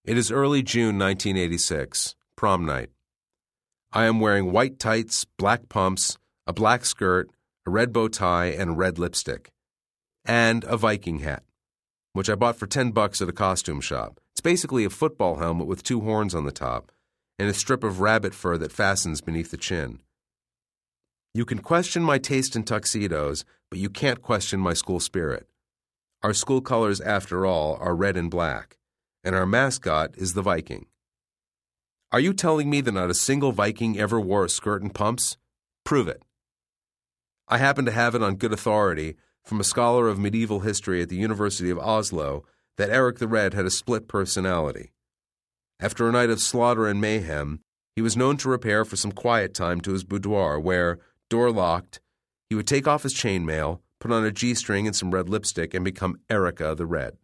It is early June 1986, prom night. I am wearing white tights, black pumps, a black skirt, a red bow tie, and red lipstick. And a Viking hat, which I bought for $10 at a costume shop. It's basically a football helmet with two horns on the top, and a strip of rabbit fur that fastens beneath the chin. You can question my taste in tuxedos, but you can't question my school spirit. Our school colors, after all, are red and black, and our mascot is the Viking. Are you telling me that not a single Viking ever wore a skirt and pumps? Prove it. I happen to have it on good authority from a scholar of medieval history at the University of Oslo that Eric the Red had a split personality. After a night of slaughter and mayhem, he was known to repair for some quiet time to his boudoir where, door locked, he would take off his chainmail, put on a G-string and some red lipstick, and become Erica the Red.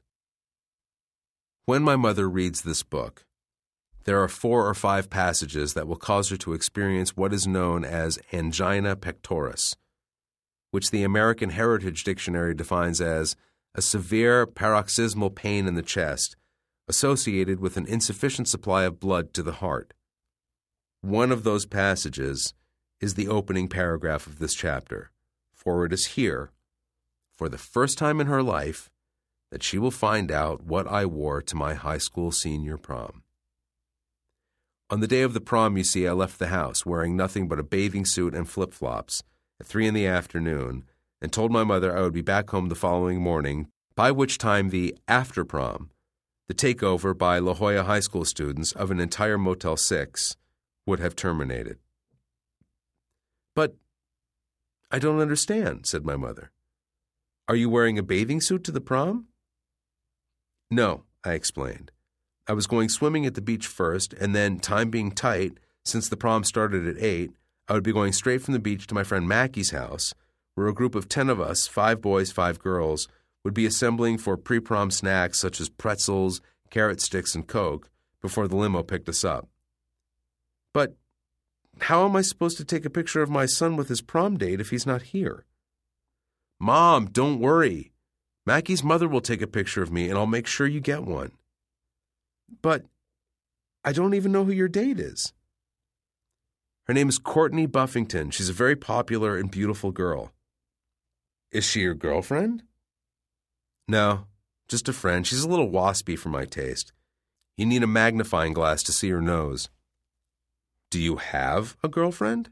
When my mother reads this book, there are 4 or 5 passages that will cause her to experience what is known as angina pectoris, which the American Heritage Dictionary defines as a severe paroxysmal pain in the chest associated with an insufficient supply of blood to the heart. One of those passages is the opening paragraph of this chapter, for it is here, for the first time in her life, that she will find out what I wore to my high school senior prom. On the day of the prom, you see, I left the house wearing nothing but a bathing suit and flip-flops at 3 p.m. and told my mother I would be back home the following morning, by which time the after-prom, the takeover by La Jolla High School students of an entire Motel 6, would have terminated. But I don't understand, said my mother. Are you wearing a bathing suit to the prom? No, I explained. I was going swimming at the beach first, and then, time being tight, since the prom started at 8, I would be going straight from the beach to my friend Mackie's house, where a group of 10 of us, 5 boys, 5 girls, would be assembling for pre-prom snacks such as pretzels, carrot sticks, and Coke before the limo picked us up. But how am I supposed to take a picture of my son with his prom date if he's not here? Mom, don't worry. Mackie's mother will take a picture of me, and I'll make sure you get one. But I don't even know who your date is. Her name is Courtney Buffington. She's a very popular and beautiful girl. Is she your girlfriend? No, just a friend. She's a little waspy for my taste. You need a magnifying glass to see her nose. Do you have a girlfriend?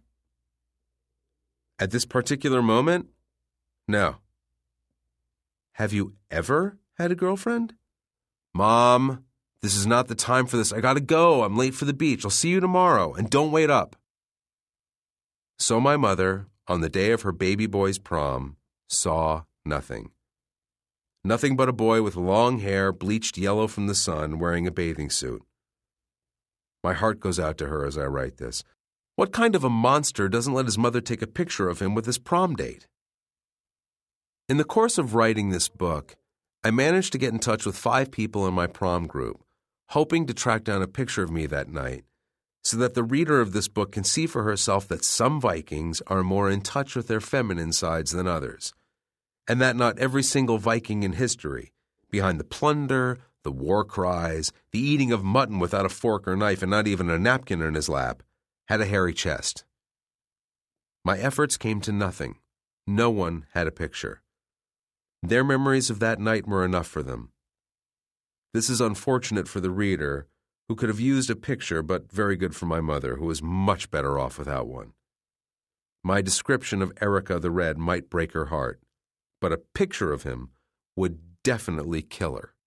At this particular moment? No. Have you ever had a girlfriend? Mom, this is not the time for this. I gotta go. I'm late for the beach. I'll see you tomorrow, and don't wait up. So my mother, on the day of her baby boy's prom, saw nothing. Nothing but a boy with long hair, bleached yellow from the sun, wearing a bathing suit. My heart goes out to her as I write this. What kind of a monster doesn't let his mother take a picture of him with his prom date? In the course of writing this book, I managed to get in touch with 5 people in my prom group, hoping to track down a picture of me that night, so that the reader of this book can see for herself that some Vikings are more in touch with their feminine sides than others, and that not every single Viking in history, behind the plunder, the war cries, the eating of mutton without a fork or knife and not even a napkin in his lap, had a hairy chest. My efforts came to nothing. No one had a picture. Their memories of that night were enough for them. This is unfortunate for the reader, who could have used a picture, but very good for my mother, who was much better off without one. My description of Erica the Red might break her heart, but a picture of him would definitely kill her.